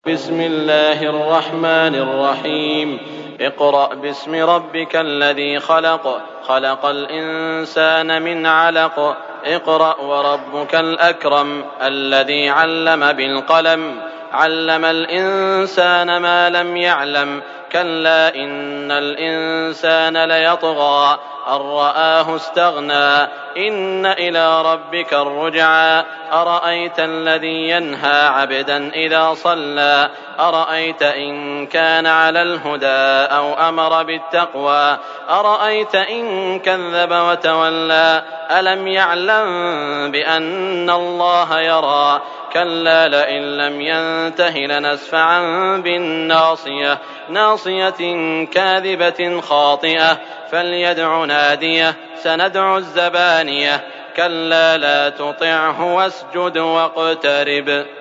بسم الله الرحمن الرحيم. اقرأ باسم ربك الذي خلق، خلق الإنسان من علق. اقرأ وربك الأكرم الذي علم بالقلم، علم الإنسان ما لم يعلم. كلا إن الإنسان ليطغى أن رآه استغنى، إن إلى ربك الرجعى. أرأيت الذي ينهى عبدا إذا صلى، أرأيت إن كان على الهدى أو أمر بالتقوى، أرأيت إن كذب وتولى. ألم يعلم بأن الله يرى. كلا لئن لم ينته لنسفعا بالناصية، ناصية كاذبة خاطئة. فليدع ناديه، سندع الزبانية. كلا لا تطعه واسجد واقترب.